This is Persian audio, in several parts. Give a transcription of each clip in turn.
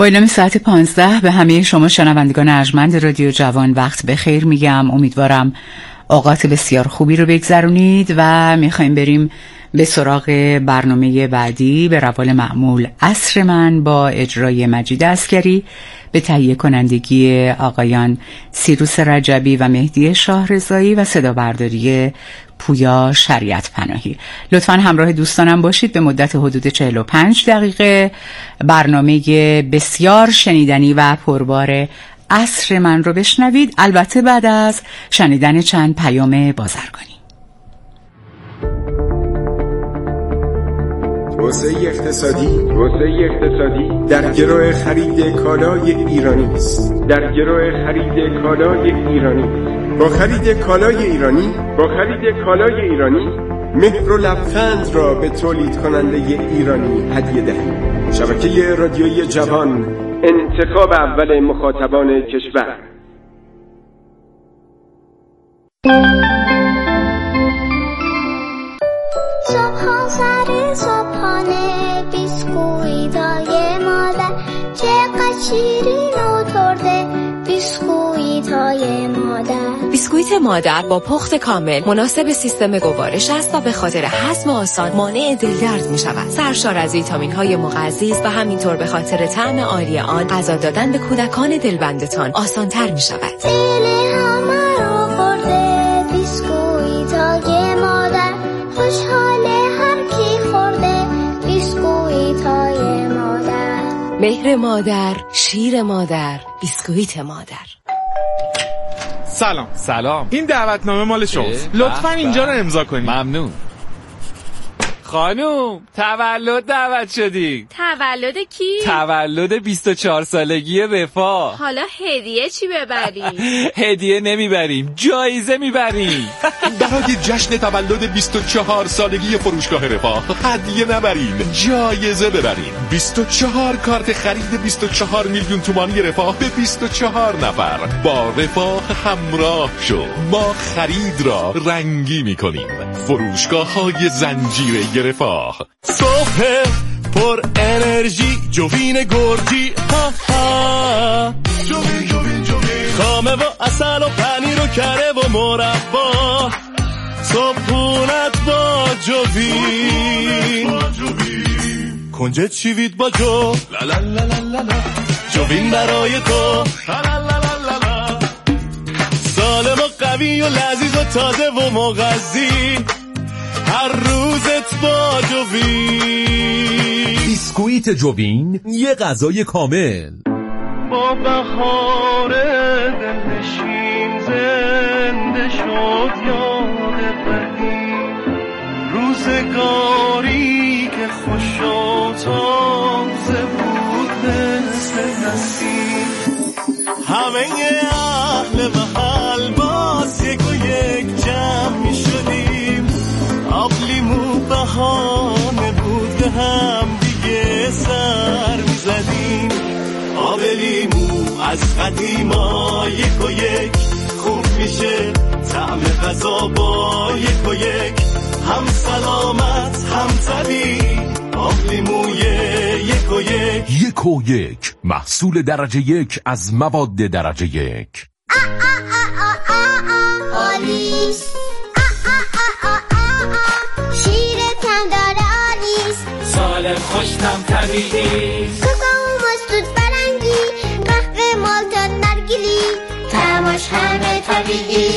با اعلام ساعت 15 به همه شما شنوندگان ارجمند رادیو جوان وقت بخیر میگم. امیدوارم اوقات بسیار خوبی رو بگذرونید و میخوایم بریم به سراغ برنامه بعدی به روال معمول عصر من با اجرای مجید عسگری به تهیه کنندگی آقایان سیروس رجبی و مهدی شاهرضایی و صدا برداری پویا شریعت پناهی. لطفاً همراه دوستانم باشید به مدت حدود 45 دقیقه برنامه بسیار شنیدنی و پربار عصر من رو بشنوید، البته بعد از شنیدن چند پیام بازرگانی. توسعه اقتصادی در گرو خرید کالای ایرانی است. با خرید کالای ایرانی مهر و لبخند را به تولید کننده ایرانی هدیه دهید. شبکه رادیویی جوان، انتخاب اول مخاطبان کشور. صبحانه بیسکویتای مادر چقدر شیرین و ترده بیسکویتای مادر. بیسکویت مادر با پخت کامل مناسب سیستم گوارش است و به خاطر هضم آسان مانع دلدرد می شود. سرشار از ویتامین های مغذی است و همینطور به خاطر طعم عالی آن غذا دادن به کودکان دلبندتان آسان تر می شود. دل همه رو خورده بیسکویتای مادر، خوشحاله هر کی خورده بیسکویتای مادر. مهر مادر، شیر مادر، بیسکویت مادر. سلام. این دعوتنامه مال شماست. لطفاً اینجا رو امضا کنید. ممنون. خانوم تولد دعوت شدی. تولد کی؟ تولد 24 سالگی رفاه. حالا هدیه چی ببریم؟ هدیه نمیبریم، جایزه میبریم. برای جشن تولد 24 سالگی فروشگاه رفاه هدیه نبرین، جایزه ببرین. 24 کارت خرید 24 میلیون تومانی رفاه به 24 نفر. با رفاه همراه شو، ما خرید را رنگی میکنیم. فروشگاه های زنجیره رفاه. صبح پر انرژی جوین گرجی، ها ها جوین خامه و اصل و پنیر و کره و مربا، صبحونت با جوین، کنجد چیوید با جو، لا لا لا لا لا، جوین برای تو، لا لا لا لا، سالم و قوی و لذیذ و تازه و مغذی، هر روزت با جوین. بیسکویت جوین، یه غذای کامل. با بهار دلنشین زنده شد یاد قدیم، روزگاری که خوش و تازه بود مثل نسیم. همه اهل محل باز یک و یک جمع می شدیم، آب لیمو بهانه بود به هم دیگه سر می زدیم. آب لیمو از قدیما یک و یک خوب میشه، طعم غذا با یک و یک، هم سلامت هم طبیعی. آب لیموی یک و یک، یک و یک، محصول درجه یک از مواد درجه یک. آلیس شیرتم داره آلیس، سالم خوشتم طبیعی، کوکو مستود فرنگی، قهوه مالتون نرگیلی، طعمش همه طبیعی.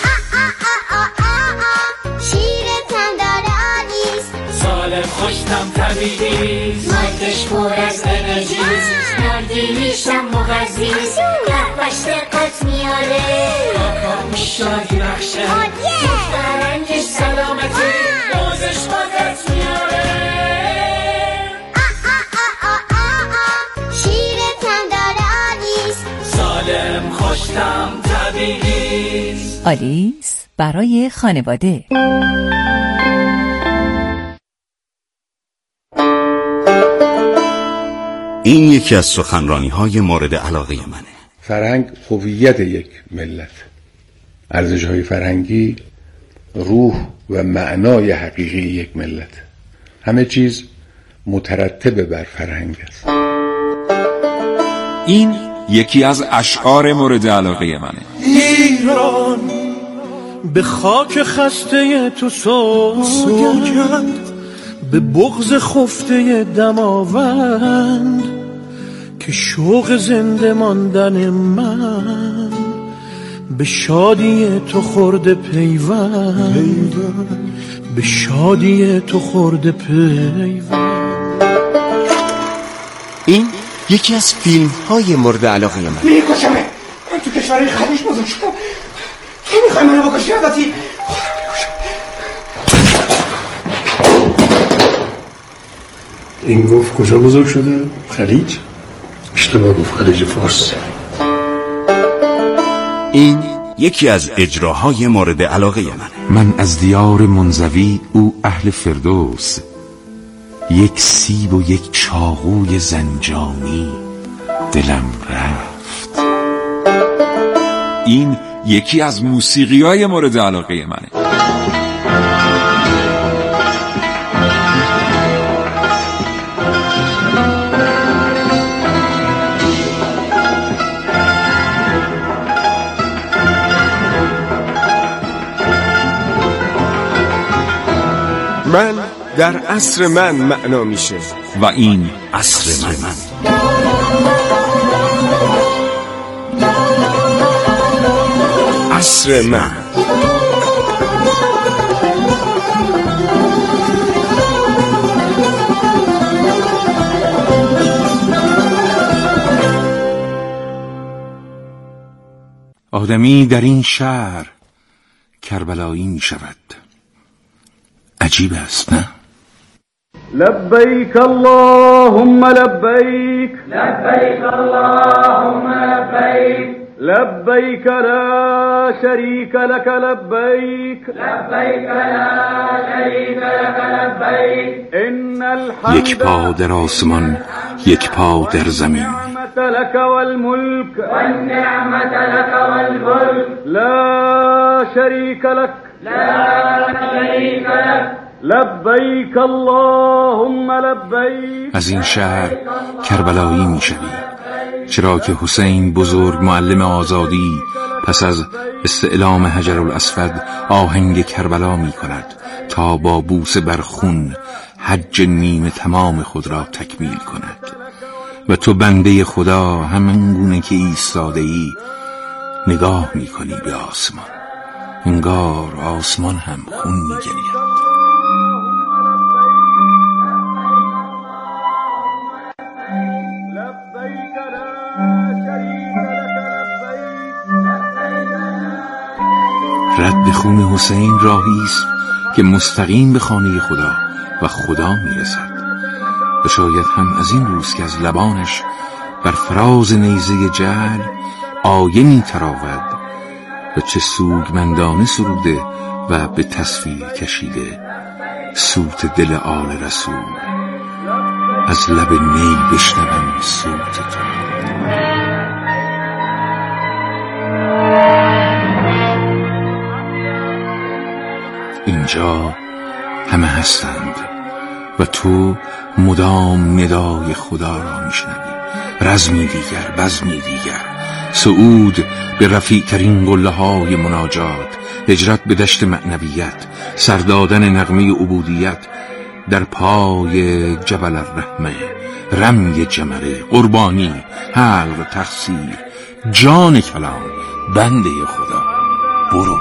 شیرتم داره آلیس، سالم خوشتم طبیعی، مالتش پر از انرژی، نردیلیشم مغذی، قهوهش دقت میاره، آکامش شادی بخشه، فرنگش سلامتی، روزش قدرت میاره. شیرتم داره آلیس، سالم خوشتم طبیعی. آلیس برای خانواده. این یکی از سخنرانی‌های مورد علاقه منه. فرهنگ هویت یک ملت، ارزش‌های فرهنگی روح و معنای حقیقی یک ملت. همه چیز مترتب بر فرهنگ است. این یکی از اشعار مورد علاقه منه. ایران به خاک خسته تو سوگند، به بغض خفته دماوند، که شوق زنده ماندن من به شادی تو خورده پیوند، به شادی تو خورده پیوند. این یکی از فیلم های مورد علاقه من. میکشمه، من تو کشورهای خلیج بزرگ شدم، تو میخوای منو بکشی؟ البته این گفت کجا بزرگ شده؟ خلیج؟ اشتباه گفت، خلیج فارس. این یکی از اجراهای مورد علاقه منه. من از دیار منزوی، او اهل فردوس، یک سیب و یک چاقوی زنجانی دلم رفت. این یکی از موسیقی‌های مورد علاقه منه. من در عصر من معنا میشه و این عصر من. عصر من. آدمی در این شهر کربلایی می شود. عجیب است نه؟ لبیک اللهم لبیک، لبیک اللهم لبیک، لبیک لا شریک لک لبیک، لبیک لا شریک لک لبیک. ان الحمد یک پا در آسمان، یک پا در زمین، لك والملك والنعمة لك والملك لا شريك لك، لا شريك لك. لبیک اللهم لبیک. از این شهر کربلایی می شوی، چرا که حسین بزرگ معلم آزادی پس از استعلام حجر الاسود آهنگ کربلا می کند تا با بوسه بر خون حج نیمه تمام خود را تکمیل کند. و تو بنده خدا همان گونه که ایستاده ای نگاه می کنی به آسمان، انگار آسمان هم خون می گرید. رد خون حسین راهی است که مستقیم به خانه خدا و خدا میرسد. و شاید هم از این روز که از لبانش بر فراز نیزه جعل آیه می‌تراود و چه سوگمندانه سروده و به تصویر کشیده صوت دل آل رسول، از لب نیل بشنوم صوت تو. اینجا همه هستند و تو مدام ندای خدا را میشنوی. رزمی دیگر، بزمی دیگر، صعود به رفیع ترین قله های مناجات، هجرت به دشت معنویت، سردادن نغمه عبودیت، در پای جبل الرحمه، رمی جمره، قربانی، حلق، تقصیر، جان کلام، بنده خدا، برو.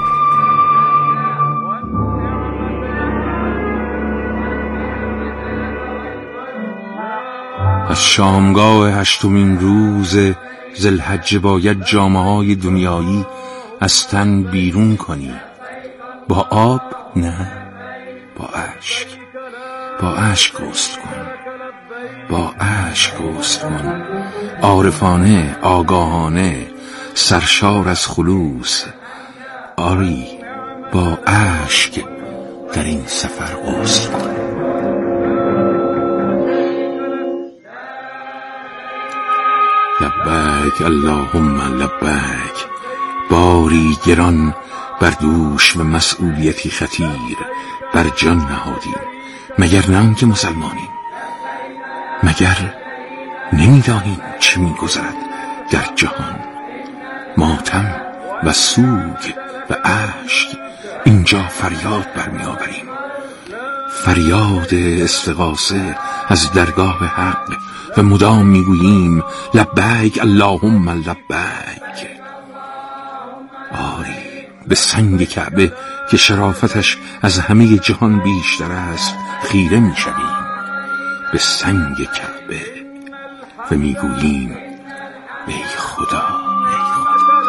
از شامگاه هشتمین روز ذوالحجه باید جامه‌های دنیایی از تن بیرون کنی. با آب نه، با اشک. با اشک غسل کن، با اشک غسل کن، عارفانه، آگاهانه، سرشار از خلوص. آری با اشک در این سفر غسل کن. لبیک اللهم لبیک. باری گران بر دوش و مسئولیتی خطیر بر جان نهادیم. مگر نه که مسلمانیم؟ مگر نمیدانیم چه میگذرد در جهان. ماتم و سوگ و اشک اینجا فریاد برمی آوریم، فریاد استغاثه از درگاه حق و مدام میگوییم لبیک اللهم لبیک. آری به سنگ کعبه که شرافتش از همه جهان بیشتر است خیره میشویم، به سنگ کعبه و میگوییم ای خدا، ای خدا.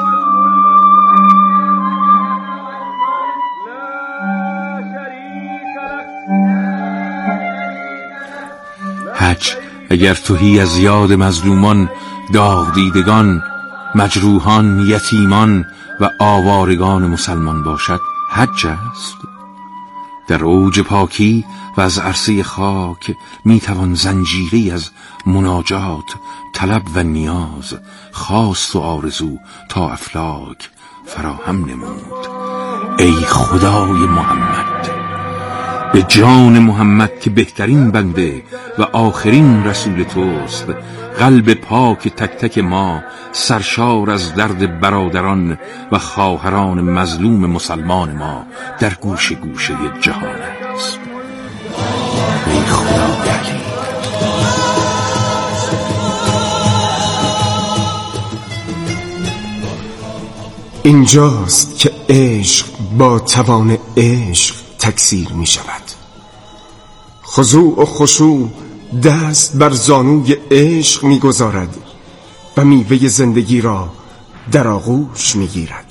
حج اگر تهی از یاد مظلومان، داغ دیدگان، مجروحان، یتیمان و آوارگان مسلمان باشد، حج است. در اوج پاکی و از عرصه خاک میتوان زنجیری از مناجات، طلب و نیاز، خواست و آرزو تا افلاک فراهم نمود. ای خدای محمد، به جان محمد که بهترین بنده و آخرین رسول توست، قلب پاک تک تک ما سرشار از درد برادران و خواهران مظلوم مسلمان ما در گوشه گوشه جهان است. ای خدا علی. اینجاست که عشق با توان عشق تکثیر می شود. خضوع و خشوع دست بر زانوی عشق می گذارد و میوه زندگی را در آغوش می گیرد.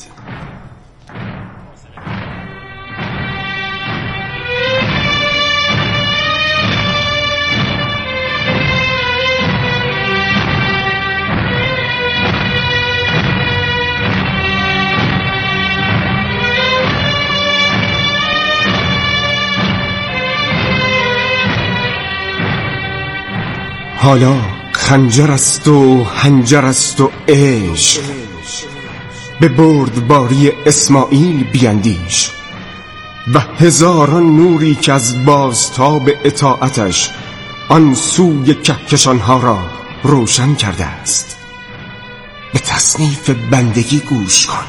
حالا خنجر است و حنجر است و عشق، به بردباری اسماعیل بیندیش و هزاران نوری که از بازتاب اطاعتش آن سوی کهکشانها را روشن کرده است. به تصنیف بندگی گوش کن،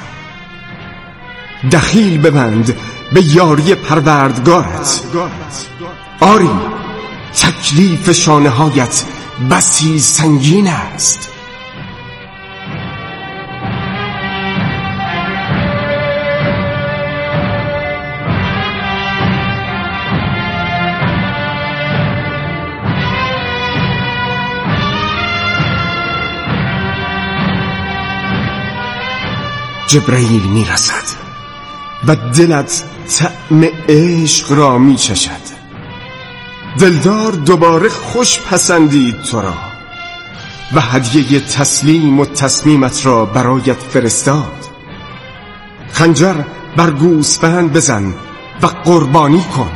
دخیل ببند به یاری پروردگارت. آری تکلیف شانه‌هایت بسی سنگین است. جبرئیل می رسد و دلت طعم عشق را می چشد. دلدار دوباره خوش پسندید تو را و هدیه تسلیم و تصمیمت را برایت فرستاد. خنجر بر گوسفند بزن و قربانی کن.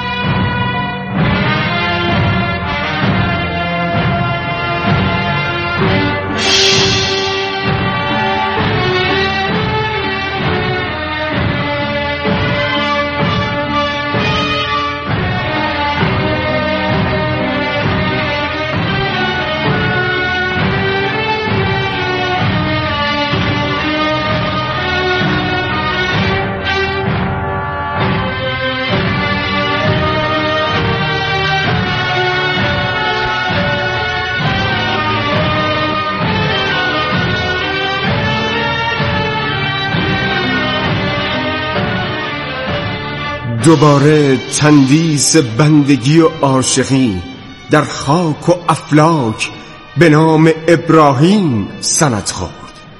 دوباره تندیس بندگی و عاشقی در خاک و افلاک به نام ابراهیم سند خورد.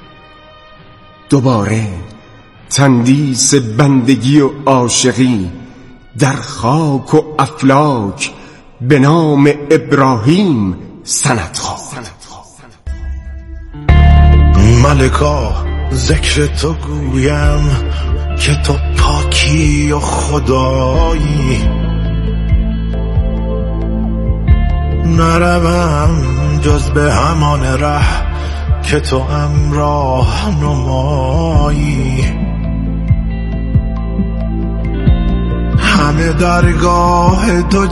دوباره تندیس بندگی و عاشقی در خاک و افلاک به نام ابراهیم سند خورد. ملکا ذکر تو گویم که تو پاکی و خدایی، نروم جز به همان ره که تو امراه نمایی. همه درگاه تو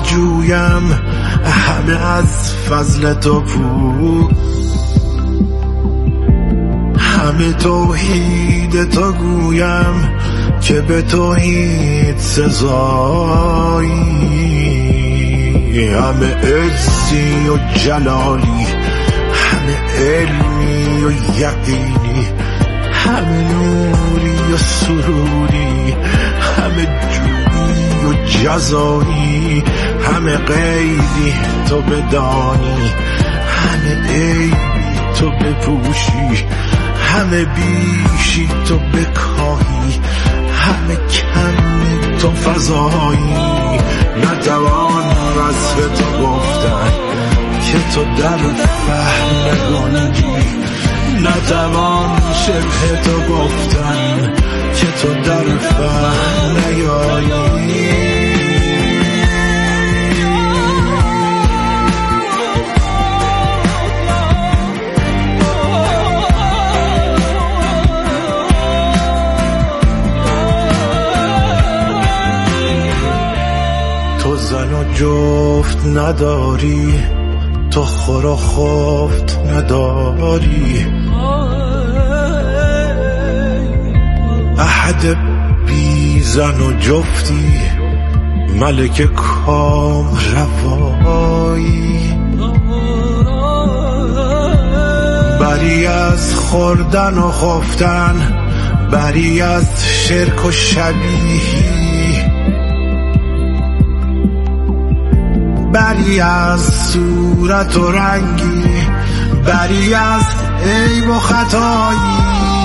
جویم، همه از فضل تو پو، همه توحید تو گویم که به توحید سزایی، همه عزی و جلالی، همه علمی و یقینی، همه نوری و سروری، همه جویی و جزایی، همه غیبی تو بدانی، همه عیبی تو بپوشی، همه بیشی تو بکاهی، همه کمی تو فضایی. نتوان وصف تو گفتن که تو در فهم نگنجی، نتوان شبه تو گفتن که تو در فهم نیایی. تو زن و جفت نداری، تو خور و خفت نداری، احد بی زن و جفتی، ملک کام روایی. بری از خوردن و خفتن، بری از شرک و شبیهی، بری از صورت و رنگی، بری از عیب و خطایی.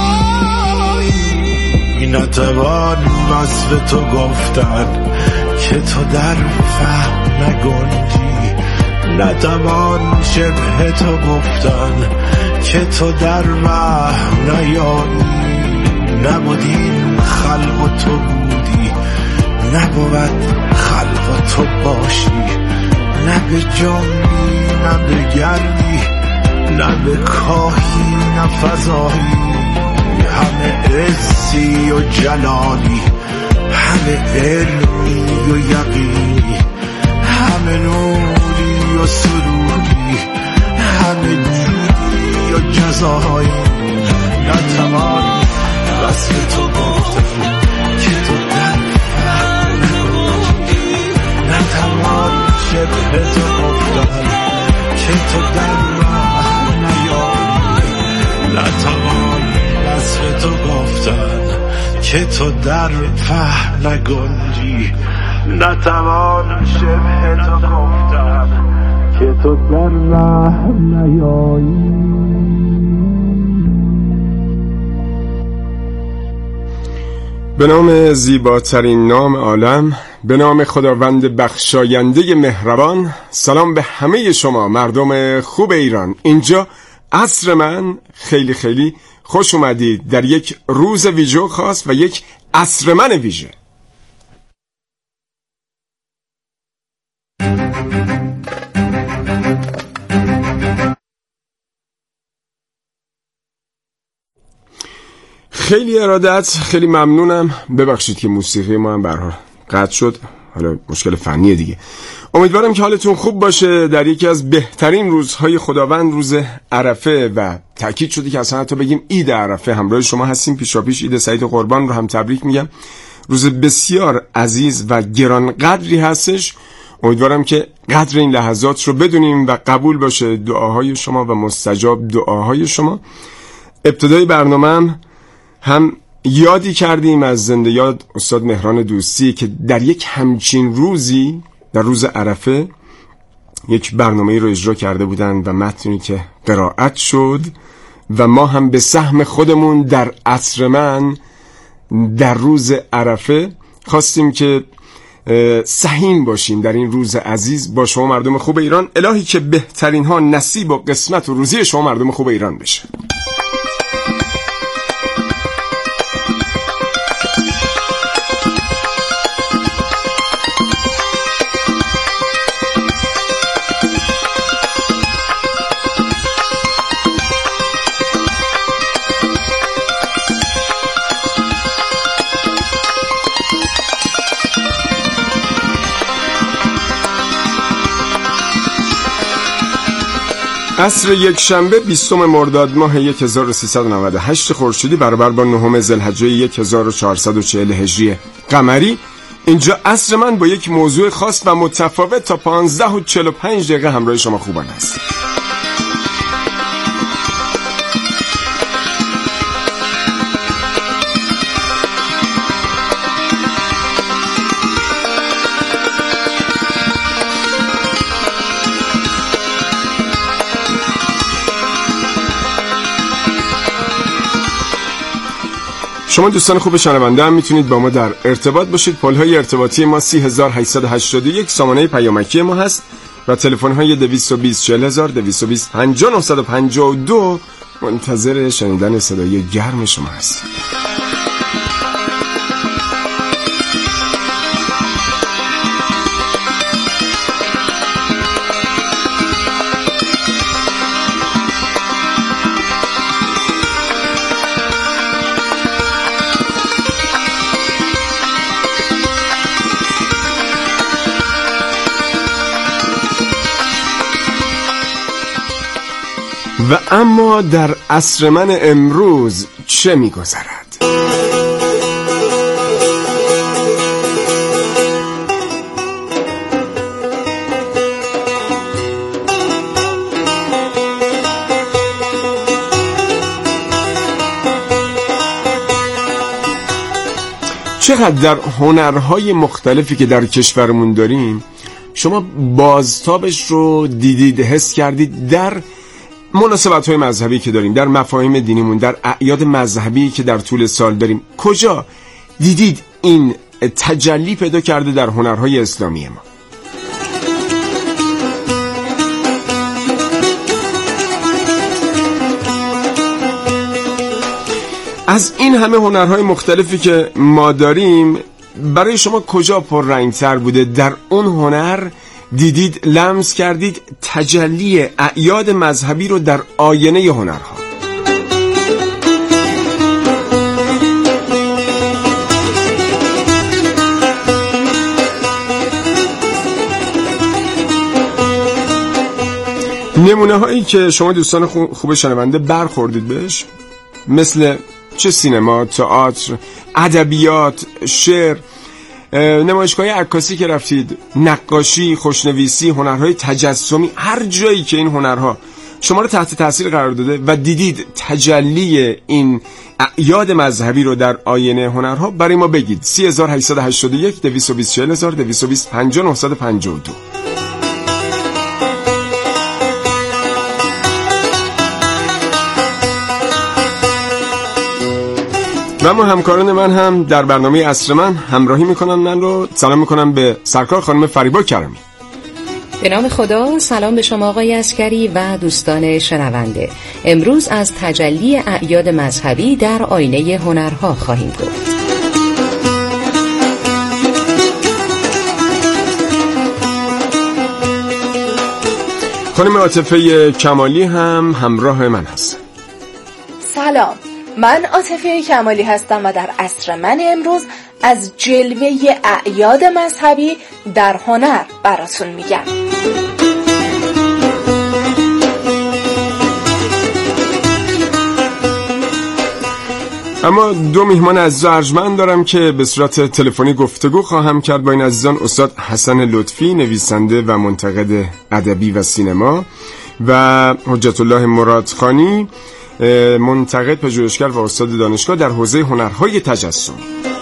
نتوان وصف تو گفتن که تو در فهم نگنجی، نتوان شبه تو گفتن که تو در وهم نیایی. نبودین خلق و تو بودی، نبود خلق و تو باشی، نه به جنبی نه به گردی، نه به کاهی نه فضایی. همه عزی و جلالی، همه علمی و یقینی، همه نوری و سروری، همه جودی و جزایی. نتوان وصف تو گفتن که تو در فهم نگنجی، نتوان شبه تو گفتن که تو در وهم نیایی. نتوان وصف تو گفتن که تو در فهم نگنجی، نتوان شبه تو گفتن که تو در وهم نیایی. به نام زیباترین نام عالم، به نام خداوند بخشاینده مهربان. سلام به همه شما مردم خوب ایران. اینجا عصر من. خیلی خیلی خوش اومدید در یک روز ویژه خاص و یک عصر من ویژه. خیلی ارادت، خیلی ممنونم. ببخشید که موسیقی ما هم برها قطع شد، حالا مشکل فنیه دیگه. امیدوارم که حالتون خوب باشه در یکی از بهترین روزهای خداوند، روز عرفه، و تأکید شده که اصلا حتی بگیم عید عرفه. همراه شما هستیم. پیشاپیش عید سعید قربان رو هم تبریک میگم. روز بسیار عزیز و گرانقدری هستش. امیدوارم که قدر این لحظات رو بدونیم و قبول باشه دعاهای شما و مستجاب دعاهای شما. ابتدای برنامه هم یادی کردیم از زنده یاد استاد مهران دوستی که در یک همچین روزی، در روز عرفه، یک برنامه رو اجرا کرده بودن و متنی که قرائت شد و ما هم به سهم خودمون در عصر من در روز عرفه خواستیم که سهیم باشیم در این روز عزیز با شما مردم خوب ایران. الهی که بهترین ها نصیب و قسمت و روزی شما مردم خوب ایران بشه. عصر یک شنبه 20 مرداد ماه 1398 خورشیدی برابر با 9 ذوالحجه 1440 هجری قمری. اینجا عصر من با یک موضوع خاص و متفاوت تا 15:45 همراه شما خوبان است. شما دوستان خوب شنونده هم میتونید با ما در ارتباط باشید. پل‌های ارتباطی ما 3881 سامانه پیامکی ما هست و تلفن‌های 220 40000 220 5952 منتظر شنیدن صدای گرم شما هست. و اما در عصر من امروز چه می‌گذرد؟ چقدر در هنرهای مختلفی که در کشورمون داریم شما بازتابش رو دیدید، حس کردید در مناسبت‌های مذهبی که داریم، در مفاهیم دینیمون، در اعیاد مذهبی که در طول سال داریم. کجا دیدید این تجلی پیدا کرده در هنرهای اسلامی ما؟ از این همه هنرهای مختلفی که ما داریم برای شما کجا پررنگ‌تر بوده در اون هنر دیدید، لمس کردید تجلی اعیاد مذهبی رو در آینه هنرها؟ نمونه هایی که شما دوستان خوب شنونده برخوردید بهش مثل چه سینما، تئاتر، ادبیات، شعر، نمایشگاه عکاسی که رفتید، نقاشی، خوشنویسی، هنرهای تجسمی، هر جایی که این هنرها شما رو تحت تاثیر قرار داده و دیدید تجلی این اعیاد مذهبی رو در آینه هنرها، برای ما بگید. 3881 220 40000 220 5952. و اما همکاران من هم در برنامه عصر من همراهی میکنن. من رو سلام میکنم به سرکار خانم فریبا کرمی. به نام خدا. سلام به شما آقای عسکری و دوستان شنونده. امروز از تجلی اعیاد مذهبی در آینه هنرها خواهیم گفت. خانم عاطفه کمالی هم همراه من هست. سلام، من عاطفه کمالی هستم و در عصر من امروز از جلوه اعیاد مذهبی در هنر براتون میگم. اما دو میهمان عزیز ارجمند دارم که به صورت تلفنی گفتگو خواهم کرد با این عزیزان. استاد حسن لطفی، نویسنده و منتقد ادبی و سینما، و حجت الله مرادخانی، منتقد، پژوهشگر و استاد دانشگاه در حوزه هنرهای تجسمی.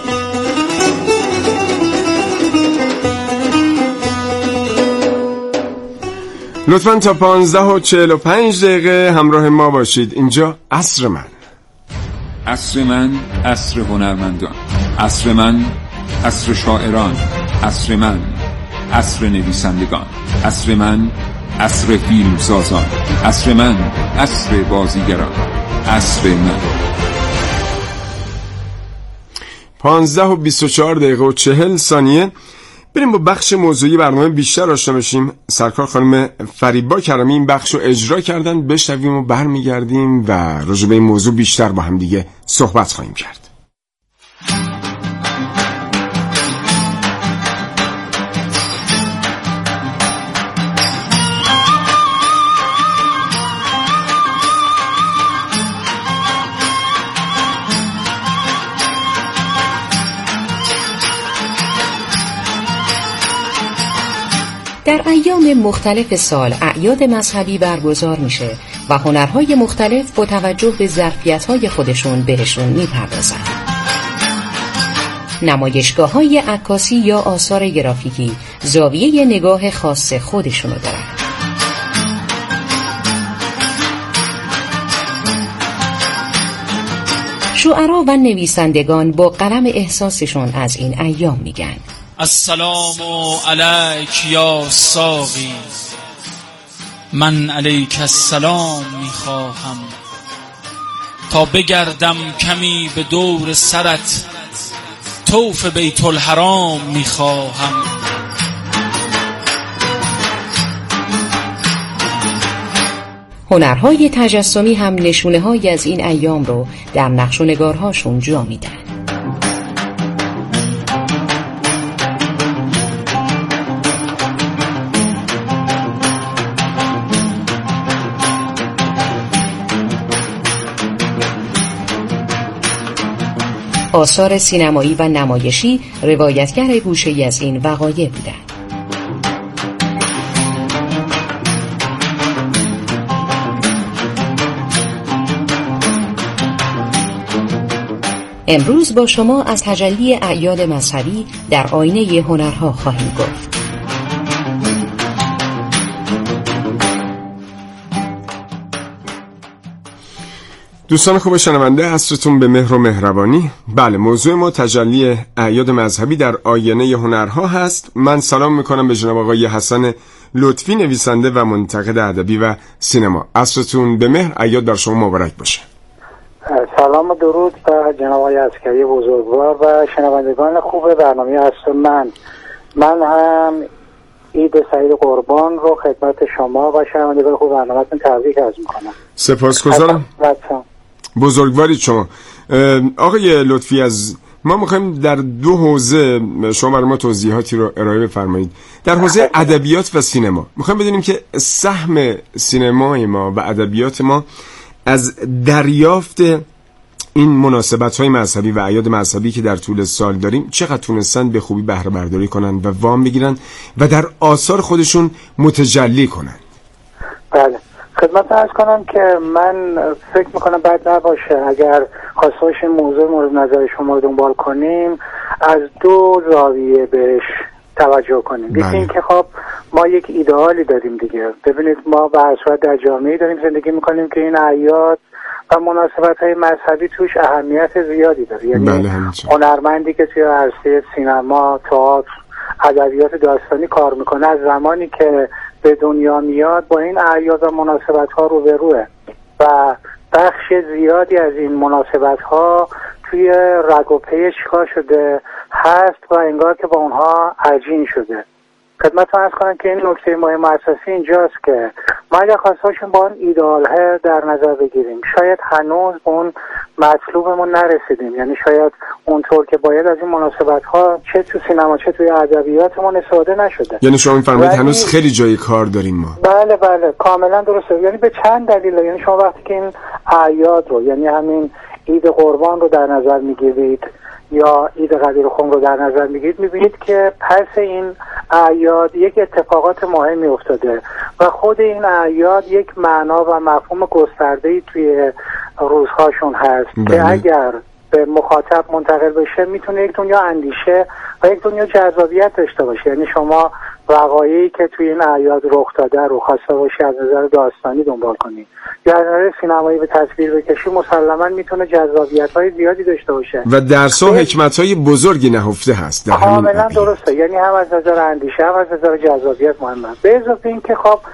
لطفاً تا 15:45 همراه ما باشید. اینجا عصر من. عصر من عصر هنرمندان، عصر من عصر شاعران، عصر من عصر نویسندگان، عصر من عصر فیلمسازان، عصر من عصر بازیگران، عصر من. 15:24:40 بریم با بخش موضوعی برنامه بیشتر آشنا بشیم. سرکار خانم فریبا کرمی این بخش رو اجرا کردن، بشنویم و برمیگردیم و راجع به این موضوع بیشتر با هم دیگه صحبت خواهیم کرد. ایام مختلف سال اعیاد مذهبی برگزار میشه و هنرهای مختلف با توجه به ظرفیت‌های خودشون بهشون میپردازن. نمایشگاه‌های عکاسی یا آثار گرافیکی زاویه نگاه خاص خودشونو دارن. شعرا و نویسندگان با قلم احساسشون از این ایام میگن: السلام علیک یا ساقی، من علیک السلام میخواهم، تا بگردم کمی به دور سرت، طوف بیت الحرام میخواهم. هنرهای تجسمی هم نشونه‌هایی از این ایام رو در نقش و نگارهاشون جا میدن. آثار سینمایی و نمایشی روایتگر گوشه‌ای از این وقایع بودند. امروز با شما از تجلی اعیاد مذهبی در آینه هنرها خواهیم گفت. دوستان خوب شنونده، عصرتون به مهر و مهربانی. بله، موضوع ما تجلی اعیاد مذهبی در آینه هنرها هست. من سلام میکنم به جناب آقای حسن لطفی، نویسنده و منتقد ادبی و سینما. عصرتون به مهر، اعیاد بر شما مبارک باشه. سلام و درود به جناب آقای عسکری بزرگوار و شنوندگان خوب برنامه عصر من هم عید سعید قربان رو خدمت شما و شنوندگان خوب برنامه‌تون تبریک عرض می‌کنم. سپاسگزارم. بزرگوارید شما. آقای لطفی، از ما می‌خوایم در دو حوزه شما برای ما توضیحاتی رو ارائه بفرمایید. در حوزه ادبیات و سینما می‌خوایم بدونیم که سهم سینمای ما و ادبیات ما از دریافت این مناسبت‌های مذهبی و اعیاد مذهبی که در طول سال داریم چقدر تونستن به خوبی بهره برداری کنن و وام بگیرن و در آثار خودشون متجلی کنن. بله، خدمت عرض کنم که من فکر میکنم بد نباشه اگر خواسته باشیم موضوع مورد نظر شما رو دنبال کنیم از دو زاویه بهش توجه کنیم. یکی این که خب ما یک ایدئالی داریم دیگه. ببینید ما به هر صورت در جامعه‌ای داریم زندگی میکنیم که این اعیاد و مناسبت‌های مذهبی توش اهمیت زیادی داره. یعنی هنرمندی که توی عرصه سینما، تئاتر، ادبیات داستانی کار میکنه از زمانی که به دنیا میاد با این اعیاد و مناسبت‌ها روبروه و بخش زیادی از این مناسبت‌ها توی رگ و پی چیکار شده هست و انگار که با اونها عجین شده. خدمتتون عرض کنم که این نکته مهم اساسی اینجاست که ما اگر خواستیم با اون ایدئال‌ها در نظر بگیریم شاید هنوز اون مطلوبمون نرسیدیم. یعنی شاید اونطور که باید از این مناسبت‌ها چه تو سینما چه توی ادبیاتمون استفاده نشده. یعنی شما می‌فرمایید هنوز خیلی جای کار داریم ما. بله کاملا درسته. یعنی به چند دلیل. یعنی شما وقتی که این اعیاد رو یعنی همین عید قربان رو در نظر می‌گیرید یا عید قدیر خم رو در نظر میگیرید میبینید که پس این اعیاد یک اتفاقات مهمی افتاده و خود این اعیاد یک معنا و مفهوم گسترده‌ای توی روزهاشون هست که اگر به مخاطب منتقل بشه میتونه یک دنیا اندیشه و یک دنیا جذابیت داشته باشه. یعنی شما وقایعی که توی این اعیاد رخ داده رو خواسته باشی از نظر داستانی دنبال کنی یا از نظر سینمایی به تصویر بکشی مسلماً میتونه جذابیت‌های زیادی داشته باشه و درس و حکمت‌های بزرگی نهفته هست در همین کاملا درسته. یعنی هم از نظر اندیشه هم از نظر جذابیت مهمه. به اضافه این که خب